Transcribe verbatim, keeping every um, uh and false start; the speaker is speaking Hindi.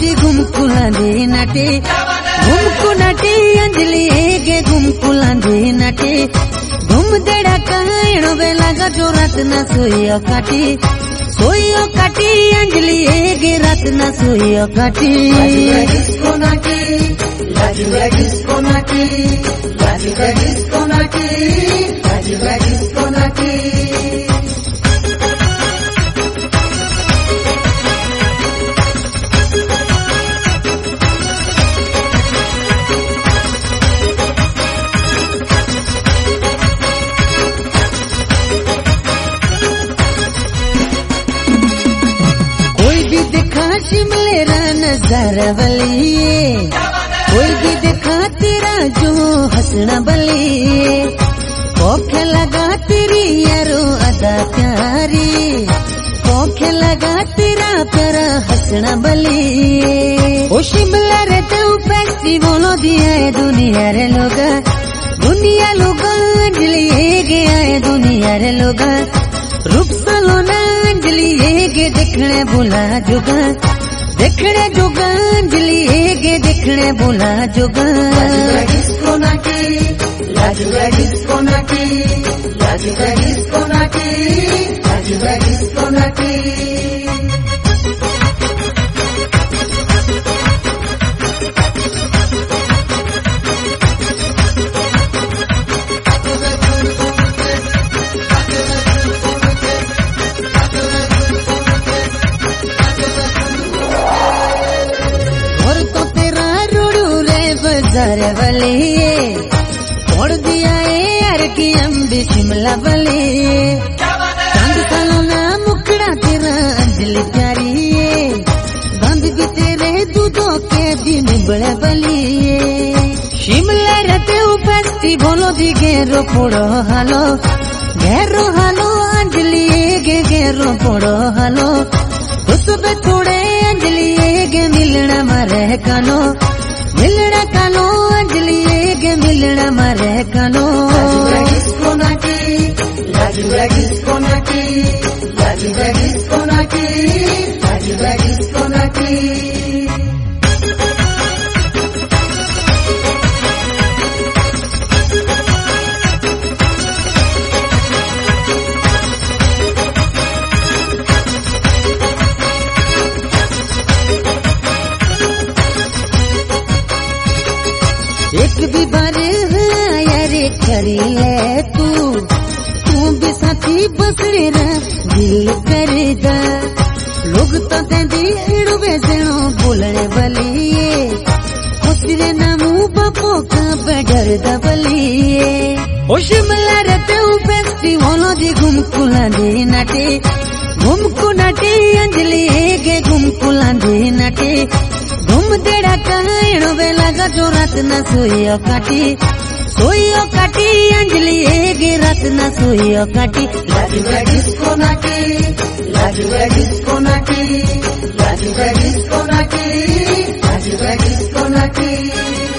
जी घुमकुला दे नाटे घुमकु नाटे अंजलि गे घुमकुला दे नाटे घुम देड़ा कहणो बेला जो रात न सोइयो काटी सोइयो काटी अंजलि गे रात न सोइयो काटी डिस्को नाटी लाजुगा डिस्को नाटी लाजुगा डिस्को नाटी लाजुगा डिस्को नाटी शिमले रा नजारा बलिए कोई भी देखा तेरा जो हंसना बलिए कोखे लगा तेरी यारो अदा प्यारी कोखे लगा तेरा प्यारा हंसना बलिए ओ शिमला रे तो फेस्टिवल दिया है दुनिया रे लोग दुनिया लोग अंजलि गे आए दुनिया रे लोग रूप सलोना अंजलि गे देखने बुला जुगा देखने जुगा अंजलि गे देखने बुला जुगा डिस्को नाटी लाजुगा डिस्को नाटी लाजुगा डिस्को नाटी लाजुगा डिस्को नाटी बाजार वाले छोड़ दिया है यार की अम्बी शिमला वाले चांद सालोना मुकड़ा तेरा अंजलि प्यारी बंद भी तेरे दूधों के दिन बड़े बली शिमला रहते फेस्टिवल दी घेरो पोड़ो हालो घेरो हालो अंजलि गे घेरो पोड़ो हालो उसबे थोड़े अंजलि गे मिलना मारे कानो मिलना कानो अंजलि गे मिलना मारे कानो डिस्को नाटी लाजुगा डिस्को नाटी लाजुगा डिस्को नाटी लाजुगा डिस्को नाटी एक भी बार यारे करी ले तू तू भी साथी बसरे रा दिल करेगा लोग तो तेरी एड़वे सेनो बोलने बलिए खुसरे नामू बापो का बडर दबलिए ओ शिमला रहते फेस्टिवल दी घुमकुला दे नाटे घुमकु नाटे अंजलि गे घुमकुला दे नाटे घुम देड़ा कहणो बेला जो रात न सोइयो काटी सोइयो काटी अंजलि गे रात न सोइयो काटी लाजुगा डिस्को नाटी लाजुगा डिस्को नाटी लाजुगा डिस्को नाटी लाजुगा डिस्को नाटी